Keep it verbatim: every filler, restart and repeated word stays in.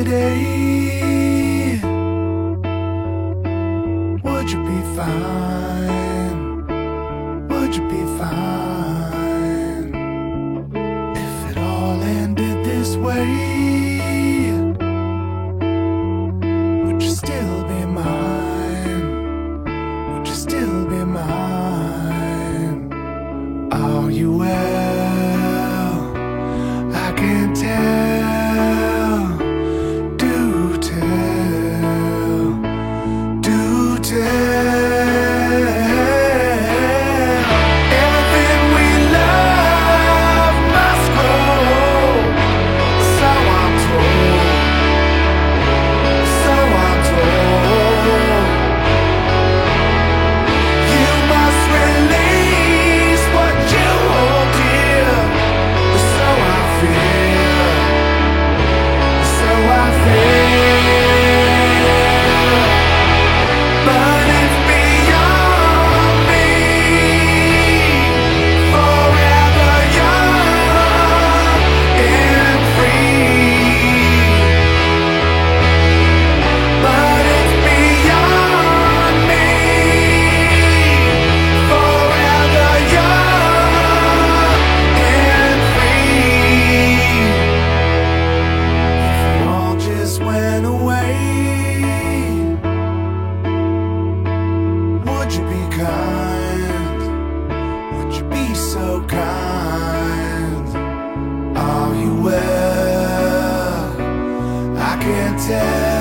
today, would you be fine? Would you be fine if it all ended this way? Would you still be mine? Would you still be mine? Are you well? I can't tell. Do tell, do tell. Everything we love must grow. So I'm told, so I'm told. You must release what you hold dear. So I feel, so I feel. But it's beyond me, forever young and free. But it's beyond me, forever young and free. If it all just went away, would you be kind? Would you be so kind? Are you well? I can't tell.